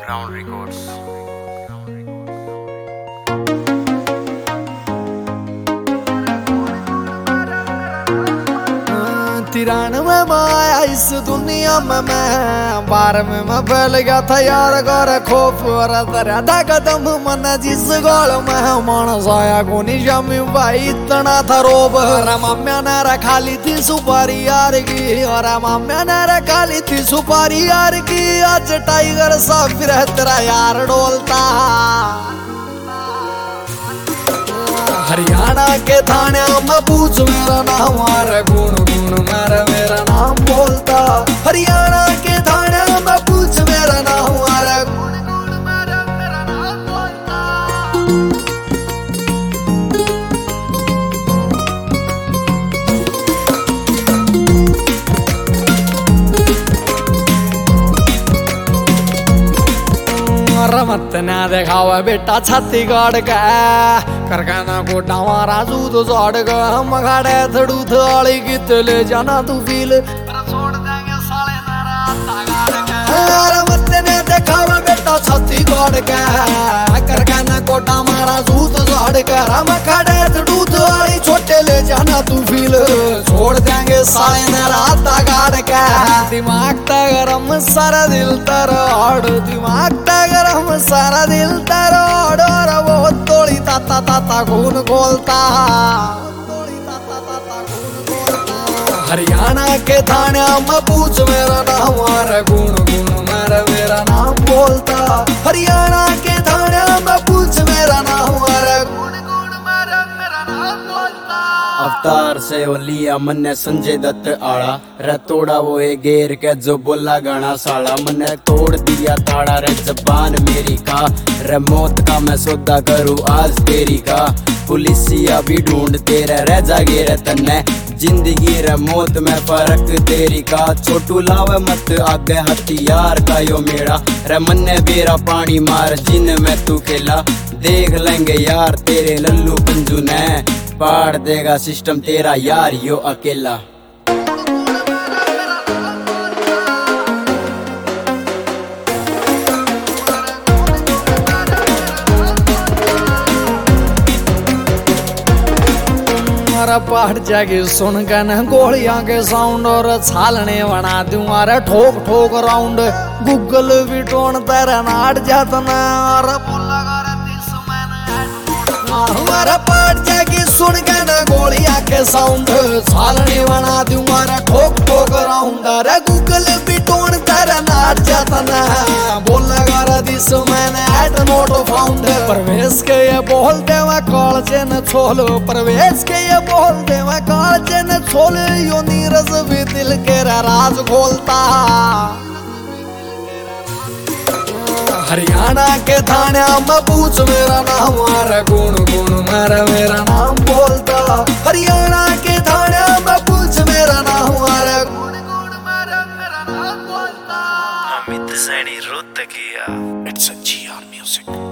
Ground Records. 93 में आया इस दुनिया में मैं 12 में फैल गया था यार गौर खोफ और दरिया कदम मन जिस गोल में मानस आया कोनी शमी भाई इतना था रोब और माम्या ने रखा ली थी सुपारी यार की और माम्या ने रखा ली थी सुपारी यार की आज टाइगर सा फिर तेरा यार डोलता हरियाणा के थाने में पूछ मेरा नाम और गुण गुण मेरा नाम बोलता हरियाणा के थाने में पूछ मेरा नाम और गुण गुण मेरा नाम बोलता रमत ना देखावा बेटा छत्तीसगढ़ का करखाना कोटा मारा दूध जोड़ ग हम गाड़े थड़ू थाली कितले जाना तू फील छोड़ देंगे साले रमत ने देखावा बेटा छत्तीसगढ़ का करखाना कोटा मारा दूध जोड़ ग हम गाड़े थड़ू थाली छोटे ले जाना तू फील छोड़ देंगे साले रात गाड़ का दिमाग ता गरम सारा दिल तरोड़ दिमाग ता गरम सारा दिल तरोड़ और वो तोड़ी ताता ताता खून खोलता हरियाणा के थाने में पूछ मेरा नाम और गुण गुण मेरा नाम बोलता हरियाणा के थाने में पूछ मेरा नाम और गुण गुण मेरा नाम बोलता अवतार से वो लिया मन्ने संजय दत्त आड़ा रे तोड़ा वो है गेर के जो बोला गाना साला मन्ने तोड़ दिया ताड़ा रे जबान मेरी का रे मौत का मैं सौदा करूँ आज तेरी का पुलिसिया भी ढूंढते रह जागे रे तन्ने जिंदगी रे मौत में फर्क तेरी का छोटू लावे मत आगे हथियार का यो मेरा रे मन्ने बेरा पानी मार जिन में तू खेला देख लेंगे यार तेरे लल्लू पंजू ने पाड़ देगा सिस्टम तेरा यार यो अकेला पहाड़ जाके सुन के न गोलियां के साउंड और छालने बना दूं अरे ठोक ठोक राउंड गूगल भी टोन तेरा नाट जाता ना और हमारा पहाड़ जाके सुन के न गोलियां के साउंड छालने बना दूं अरे ठोक ठोक राउंड अरे गूगल भी टोन तेरा नाट जाता ना बोलेगा रे दिस मैंने एट नोट फाउंड प्रवेश के ये बोलते मैं कॉलेज न छोलो प्रवेश के ये बोलते मैं कॉलेज न छोलो यो नीरज भी दिल के राज खोलता हरियाणा के थाने में पूछ मेरा नाम और गुण गुण मेरा नाम बोलता हरियाणा के थाने में पूछ मेरा नाम और गुण गुण मेरा नाम बोलता Amit Zaini Rottakia. It's a GR Music.